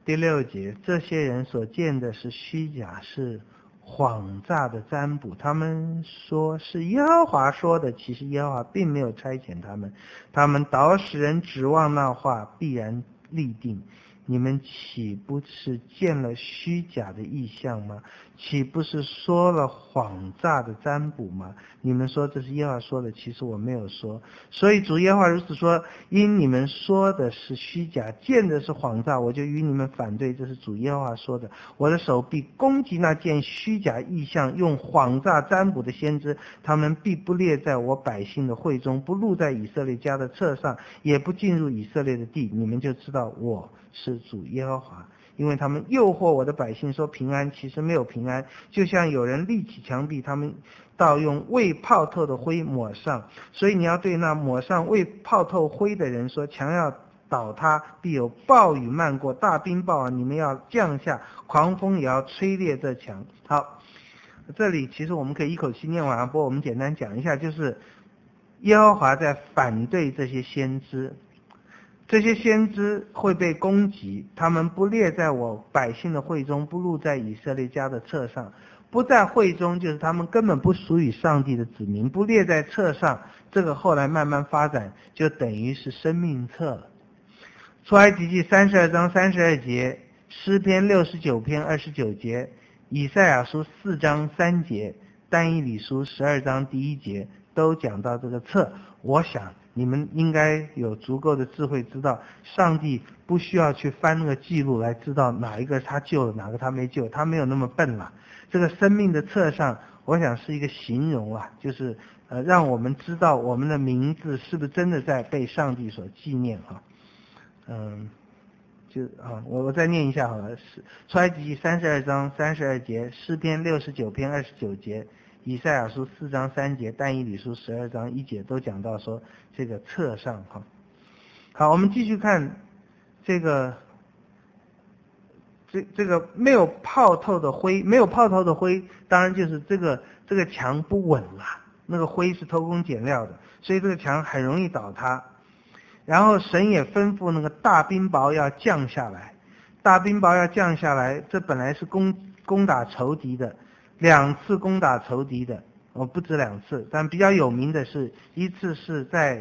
第6节，这些人所见的是虚假，是谎诈的占卜。他们说是耶和华说的，其实耶和华并没有差遣他们。他们导使人指望那话必然立定。你们岂不是见了虚假的异象吗？岂不是说了谎诈的占卜吗？你们说这是耶和华说的，其实我没有说。所以主耶和华如此说，因你们说的是虚假，见的是谎诈，我就与你们反对，这是主耶和华说的。我的手必攻击那见虚假异象用谎诈占卜的先知，他们必不列在我百姓的会中，不录在以色列家的册上，也不进入以色列的地。你们就知道我是主耶和华。因为他们诱惑我的百姓说平安，其实没有平安，就像有人立起墙壁，他们倒用未泡透的灰抹上。所以你要对那抹上未泡透灰的人说，墙要倒塌，必有暴雨漫过，大冰雹啊，你们要降下，狂风也要吹裂这墙。好，这里其实我们可以一口气念完，不过我们简单讲一下，就是耶和华在反对这些先知。这些先知会被攻击，他们不列在我百姓的会中，不录在以色列家的册上。不在会中就是他们根本不属于上帝的子民，不列在册上，这个后来慢慢发展就等于是生命册了。出埃及记32章32节，诗篇69篇29节，以赛亚书4章3节，但以理书12章1节都讲到这个册。我想你们应该有足够的智慧，知道上帝不需要去翻那个记录来知道哪一个他救了，哪个他没救，他没有那么笨了。这个生命的册上，我想是一个形容啊，就是让我们知道我们的名字是不是真的在被上帝所纪念啊。我再念一下好了，出埃及记32章32节，诗篇69篇29节，以赛亚书4章3节，但以理书12章1节都讲到说这个册上哈。好，我们继续看这个没有泡透的灰，没有泡透的灰，当然就是这个墙不稳了，那个灰是偷工减料的，所以这个墙很容易倒塌。然后神也吩咐那个大冰雹要降下来，大冰雹要降下来，这本来是攻打仇敌的，2次攻打仇敌的，不止2次，但比较有名的是一次是在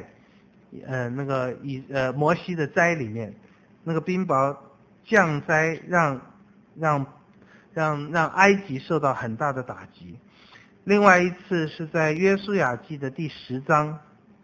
摩西的灾里面，那个冰雹降灾让埃及受到很大的打击。另外一次是在约书亚记的第10章，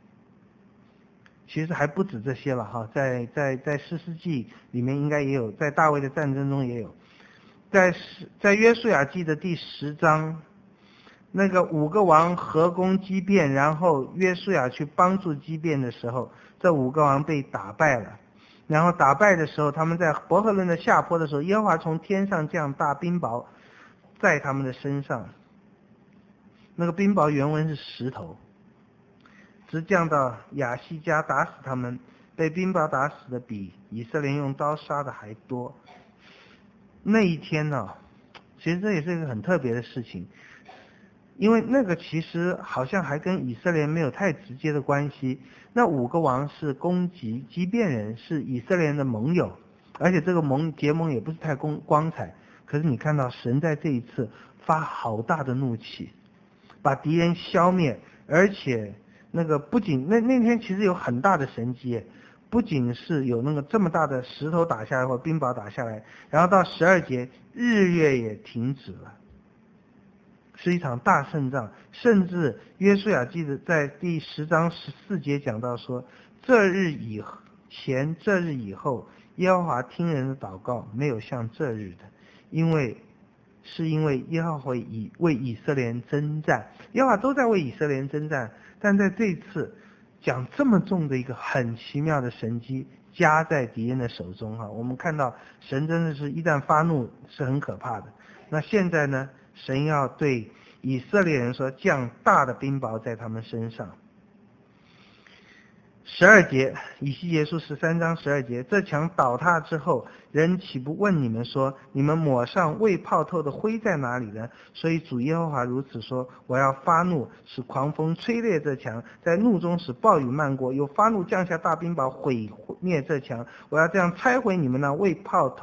其实还不止这些了哈，在士师记里面应该也有，在大卫的战争中也有，在约书亚记的第10章，那个5个王合攻基遍，然后约书亚去帮助基遍的时候，这5个王被打败了。然后打败的时候，他们在伯特伦的下坡的时候，耶和华从天上降大冰雹在他们的身上，那个冰雹原文是石头，直降到亚西加，打死他们，被冰雹打死的比以色列用刀杀的还多。那一天呢，其实这也是一个很特别的事情，因为那个其实好像还跟以色列没有太直接的关系。那5个王是攻击基遍人，是以色列人的盟友，而且这个结盟也不是太光彩。可是你看到神在这一次发好大的怒气，把敌人消灭，而且那个不仅那天其实有很大的神迹，不仅是有那个这么大的石头打下来或冰雹打下来，然后到12节日月也停止了，是一场大胜仗。甚至约书亚记得在第10章14节讲到说，这日以前这日以后，耶和华听人的祷告没有像这日的，因为耶和华为以色列人征战，耶和华都在为以色列人征战，但在这次讲这么重的一个很奇妙的神迹加在敌人的手中哈，我们看到神真的是一旦发怒是很可怕的。那现在呢，神要对以色列人说，降大的冰雹在他们身上。12节，以西结书13章12节，这墙倒塌之后，人岂不问你们说，你们抹上未泡透的灰在哪里呢？所以主耶和华如此说，我要发怒，使狂风吹裂这墙，在怒中使暴雨漫过，又发怒降下大冰雹毁灭这墙，我要这样拆毁你们那未泡透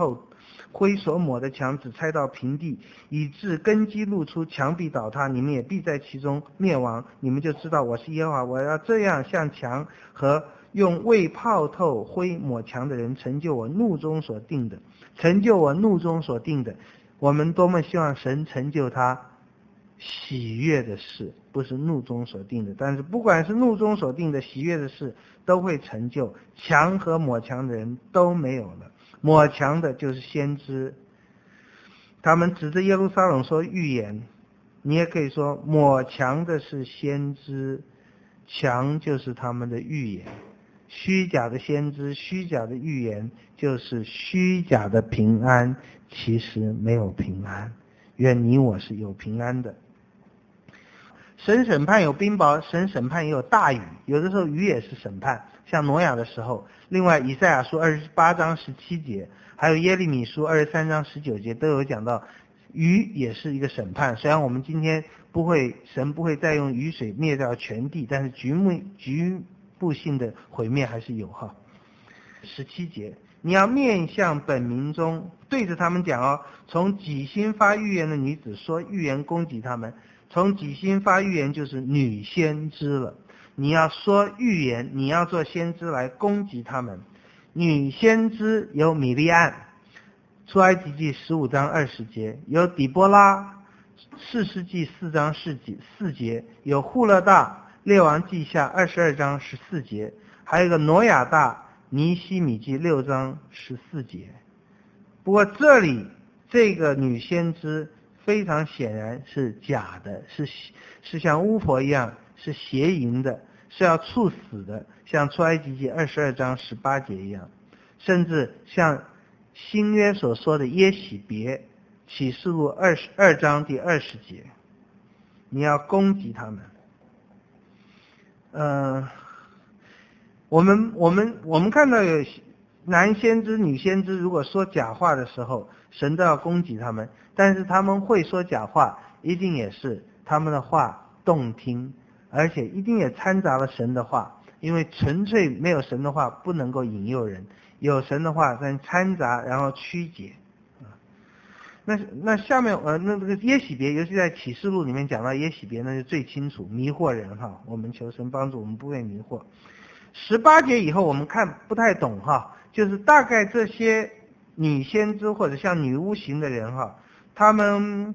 灰所抹的墙只拆到平地，以致根基露出，墙必倒塌，你们也必在其中灭亡。你们就知道我是耶和华，我要这样向墙和用未泡透灰抹墙的人成就我怒中所定的，成就我怒中所定的。我们多么希望神成就他喜悦的事，不是怒中所定的，但是不管是怒中所定的喜悦的事都会成就，墙和抹墙的人都没有了。抹墙的就是先知，他们指着耶路撒冷说预言，你也可以说抹墙的是先知，墙就是他们的预言。虚假的先知，虚假的预言，就是虚假的平安，其实没有平安。愿你我是有平安的。神审判有冰雹，神审判也有大雨，有的时候雨也是审判，像挪亚的时候。另外以赛亚书28章17节，还有耶利米书23章19节都有讲到雨也是一个审判。虽然我们今天神不会再用雨水灭掉全地，但是局部性的毁灭还是有哈。17节，你要面向本民中，对着他们讲哦，从己心发预言的女子说预言攻击他们。从己心发预言就是女先知了，你要说预言，你要做先知来攻击他们。女先知有米利暗，出埃及记15章20节，有底波拉，士师记4章4节，有户勒大，列王记下22章14节，还有一个挪亚大，尼希米记6章14节。不过这里这个女先知非常显然是假的，是像巫婆一样，是邪淫的，是要处死的，像出埃及记22章18节一样，甚至像新约所说的耶洗别，启示录22章第20节，你要攻击他们。我们看到有男先知、女先知，如果说假话的时候，神都要攻击他们。但是他们会说假话，一定也是他们的话动听，而且一定也掺杂了神的话，因为纯粹没有神的话不能够引诱人，有神的话但掺杂然后曲解。那下面那这个耶洗别，尤其在启示录里面讲到耶洗别，那就最清楚，迷惑人哈。我们求神帮助我们不被迷惑。18节以后我们看不太懂哈，就是大概这些女先知或者像女巫型的人哈，他们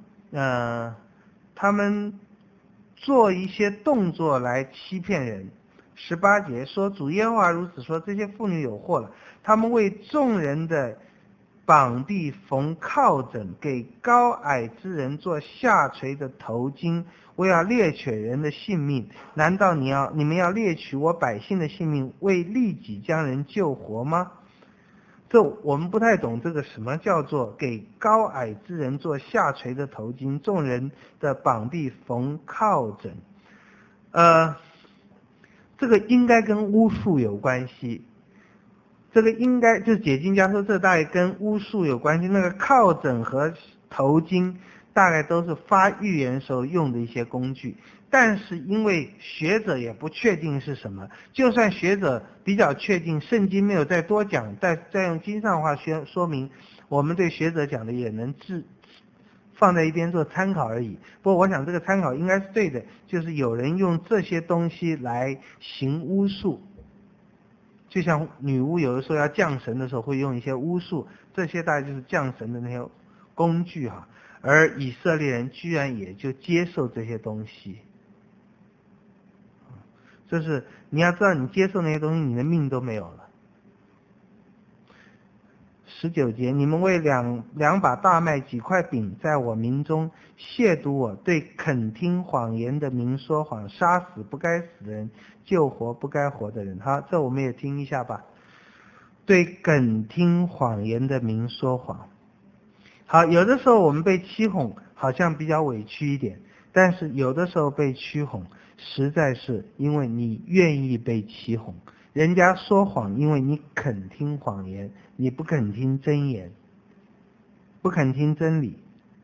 做一些动作来欺骗人。18节说主耶和华如此说，这些妇女有祸了，他们为众人的膀臂缝靠枕，给高矮之人做下垂的头巾，我要猎取人的性命。难道你们要猎取我百姓的性命，为利己将人救活吗？这我们不太懂，这个什么叫做给高矮之人做下垂的头巾，众人的膀臂缝靠枕。这个应该跟巫术有关系，这个应该就是解经家说这大概跟巫术有关系。那个靠枕和头巾大概都是发预言时候用的一些工具，但是因为学者也不确定是什么，就算学者比较确定，圣经没有再多讲，再用经上话说明，我们对学者讲的也能放在一边做参考而已。不过我想这个参考应该是对的，就是有人用这些东西来行巫术，就像女巫有的时候要降神的时候会用一些巫术，这些大概就是降神的那些工具哈。而以色列人居然也就接受这些东西，就是你要知道，你接受那些东西，你的命都没有了。19节，你们为两把大麦几块饼，在我民中亵渎我，对肯听谎言的民说谎，杀死不该死的人，救活不该活的人。好，这我们也听一下吧。对肯听谎言的民说谎。好，有的时候我们被欺哄好像比较委屈一点，但是有的时候被欺哄实在是因为你愿意被欺哄。人家说谎，因为你肯听谎言，你不肯听真言，不肯听真理。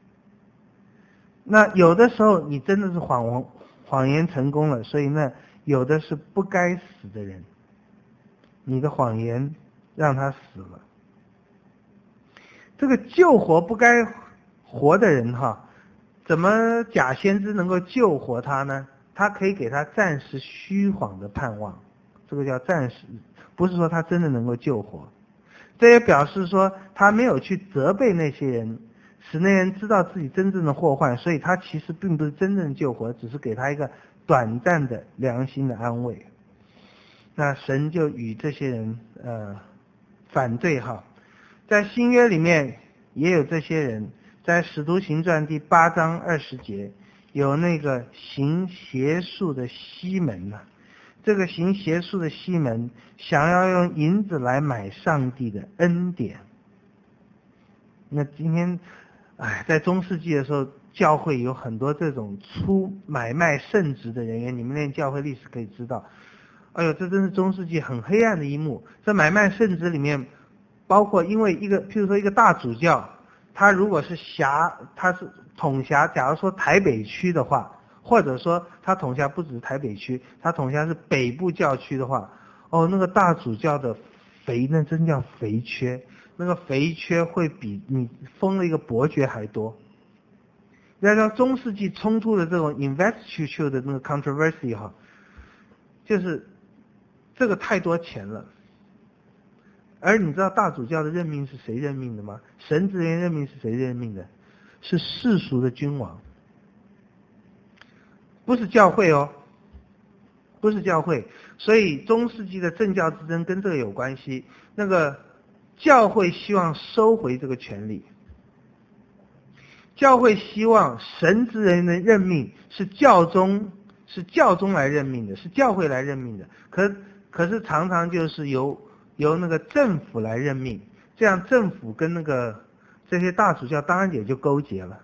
那有的时候你真的是谎言成功了，所以呢，有的是不该死的人，你的谎言让他死了。 这个救活不该活的人哈，怎么假先知能够救活他呢？他可以给他暂时虚晃的盼望，这个叫暂时，不是说他真的能够救活。这也表示说他没有去责备那些人，使那人知道自己真正的祸患，所以他其实并不是真正救活，只是给他一个短暂的良心的安慰。那神就与这些人反对哈。在新约里面也有这些人，在使徒行传第8章20节有那个行邪术的西门呢，这个行邪术的西门想要用银子来买上帝的恩典。那今天在中世纪的时候，教会有很多这种买卖圣职的人员，你们念教会历史可以知道，哎呦，这真是中世纪很黑暗的一幕。这买卖圣职里面包括因为譬如说一个大主教，他如果是他是统辖，假如说台北区的话，或者说他统辖不只是台北区，他统辖是北部教区的话，那个大主教的肥那真叫肥缺，那个肥缺会比你封了一个伯爵还多。要说中世纪冲突的这种 investiture 的那个 controversy 哈，就是这个太多钱了。而你知道大主教的任命是谁任命的吗？神职人任命是谁任命的？是世俗的君王，不是教会哦，不是教会。所以中世纪的政教之争跟这个有关系。那个教会希望收回这个权利，教会希望神职人的任命是教宗来任命的，是教会来任命的。可是常常就是由那个政府来任命，这样政府跟那个这些大主教当然也就勾结了。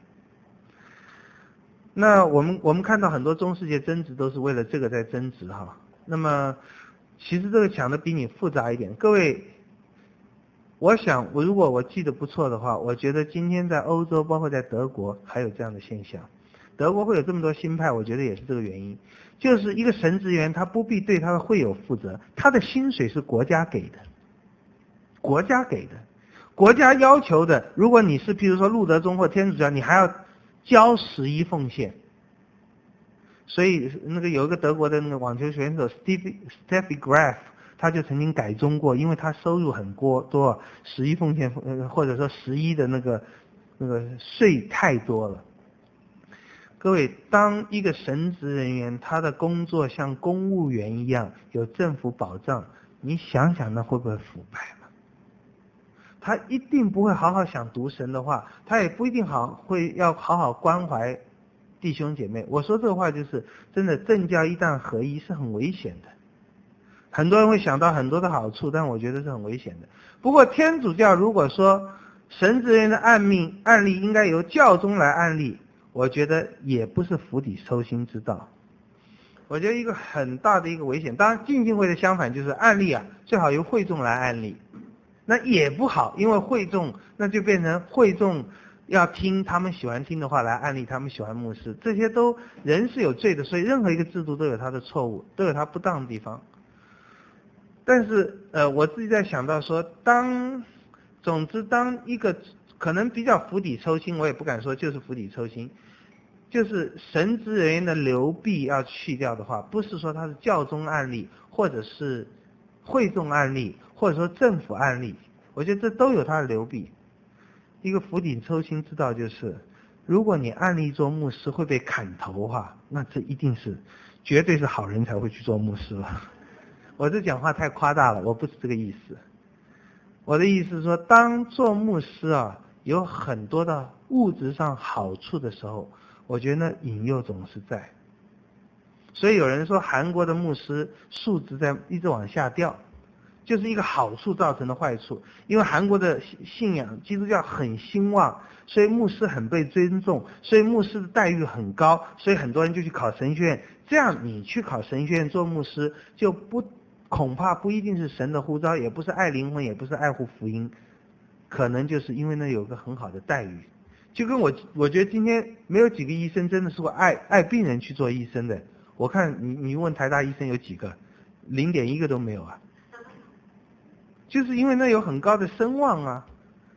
那我们看到很多中世纪争执都是为了这个在争执哈。那么其实这个讲的比你复杂一点。各位，我想如果我记得不错的话，我觉得今天在欧洲包括在德国还有这样的现象。德国会有这么多新派，我觉得也是这个原因，就是一个神职员他不必对他的会友负责，他的薪水是国家给的，国家要求的。如果你是譬如说路德宗或天主教，你还要交11奉献。所以那个有一个德国的那个网球选手 Steffi Graf， 他就曾经改宗过，因为他收入很多，11奉献或者说11的那个税太多了。各位，当一个神职人员他的工作像公务员一样有政府保障，你想想那会不会腐败了？他一定不会好好想读神的话，他也不一定要好好关怀弟兄姐妹。我说这个话就是真的，政教一旦合一是很危险的。很多人会想到很多的好处，但我觉得是很危险的。不过天主教如果说神职人员的案例应该由教宗来案例，我觉得也不是釜底抽薪之道。我觉得一个很大的一个危险，当然浸信会的相反就是案例最好由会众来案例，那也不好，因为会众那就变成会众要听他们喜欢听的话来案例他们喜欢牧师，这些都人是有罪的，所以任何一个制度都有它的错误，都有它不当的地方。但是我自己在想到说，总之当一个可能比较釜底抽薪，我也不敢说就是釜底抽薪，就是神职人员的流弊要去掉的话，不是说它是教宗案例或者是会众案例或者说政府案例，我觉得这都有它的流弊。一个釜底抽薪之道就是，如果你案例做牧师会被砍头的话，那这一定是绝对是好人才会去做牧师了。我这讲话太夸大了，我不是这个意思。我的意思是说，当做牧师有很多的物质上好处的时候，我觉得那引诱总是在。所以有人说韩国的牧师素质在一直往下掉，就是一个好处造成的坏处。因为韩国的信仰基督教很兴旺，所以牧师很被尊重，所以牧师的待遇很高，所以很多人就去考神学院。这样你去考神学院做牧师，就恐怕不一定是神的呼召，也不是爱灵魂，也不是爱护福音，可能就是因为那有个很好的待遇。就跟我觉得今天没有几个医生真的是会爱病人去做医生的。我看你问台大医生有几个，0.1个都没有啊。就是因为那有很高的声望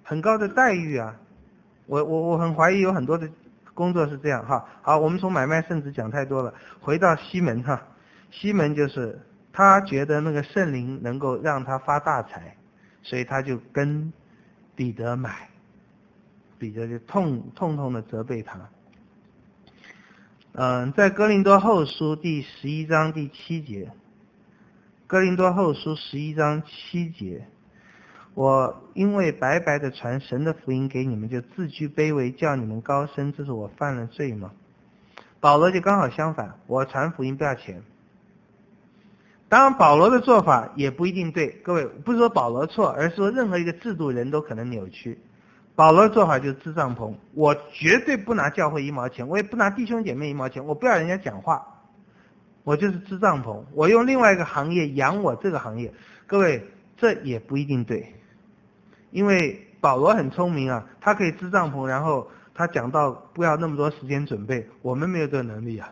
很高的待遇啊。我很怀疑有很多的工作是这样哈。好，我们从买卖圣旨讲太多了，回到西门哈。西门就是他觉得那个圣灵能够让他发大财，所以他就跟彼得买，彼得就痛痛的责备他。在哥林多后书第11章第7节，哥林多后书11章7节，我因为白白的传神的福音给你们，就自居卑微，叫你们高升，这是我犯了罪吗？保罗就刚好相反，我传福音不要钱。当然保罗的做法也不一定对，各位不是说保罗错，而是说任何一个制度人都可能扭曲。保罗的做法就是支帐篷，我绝对不拿教会1毛钱，我也不拿弟兄姐妹1毛钱，我不要人家讲话，我就是支帐篷，我用另外一个行业养我这个行业。各位这也不一定对，因为保罗很聪明啊，他可以支帐篷，然后他讲到不要那么多时间准备，我们没有这个能力啊。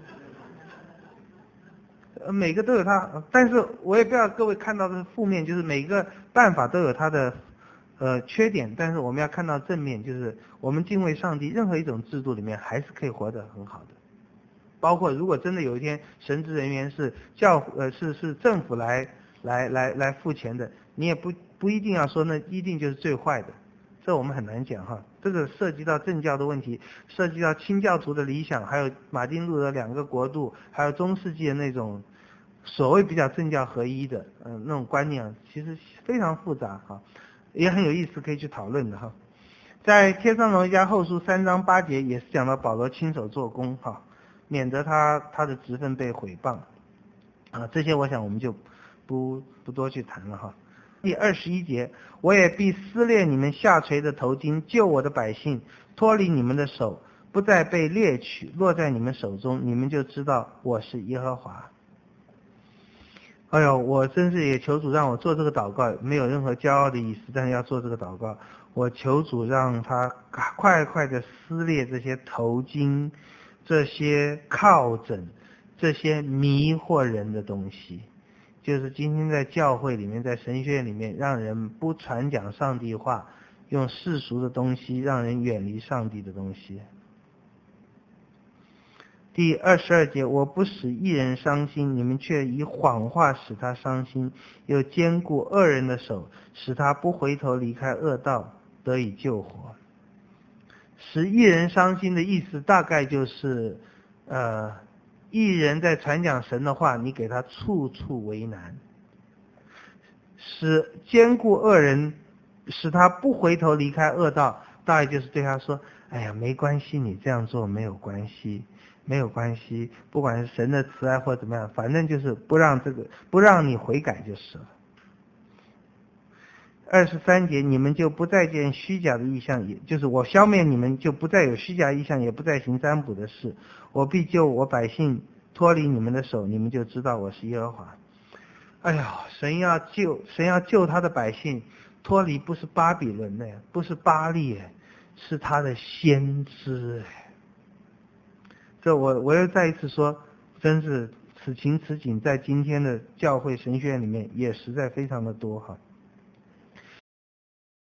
每个都有它，但是我也不要各位看到的是负面，就是每个办法都有它的缺点，但是我们要看到正面，就是我们敬畏上帝，任何一种制度里面还是可以活得很好的。包括如果真的有一天神职人员是是政府来付钱的，你也不一定要说那一定就是最坏的，这我们很难讲哈。这个涉及到政教的问题，涉及到清教徒的理想，还有马丁路德2个国度，还有中世纪的那种所谓比较政教合一的那种观念，其实非常复杂哈，也很有意思，可以去讨论的哈。在帖撒罗尼迦后书3章8节也是讲到保罗亲手做工哈，免得他的职分被毁谤啊，这些我想我们就不多去谈了哈。第21节，我也必撕裂你们下垂的头巾，救我的百姓脱离你们的手，不再被猎取，落在你们手中，你们就知道我是耶和华。哎呦，我真是也求主让我做这个祷告，没有任何骄傲的意思，但是要做这个祷告。我求主让他快快的撕裂这些头巾，这些靠枕，这些迷惑人的东西。就是今天在教会里面，在神学院里面，让人不传讲上帝话，用世俗的东西让人远离上帝的东西。第22节，我不使一人伤心，你们却以谎话使他伤心，又坚固恶人的手，使他不回头离开恶道，得以救活。使一人伤心的意思大概就是一人在传讲神的话，你给他处处为难，使坚固恶人，使他不回头离开恶道，大概就是对他说，哎呀，没关系，你这样做没有关系，没有关系，不管是神的慈爱或怎么样，反正就是不让你悔改就是了。23节，你们就不再见虚假的异象，也就是我消灭你们，就不再有虚假异象，也不再行占卜的事。我必救我百姓脱离你们的手，你们就知道我是耶和华。哎呀，神要救他的百姓脱离，不是巴比伦的，不是巴力，是他的先知。这我又再一次说，真是此情此景在今天的教会神学院里面也实在非常的多哈。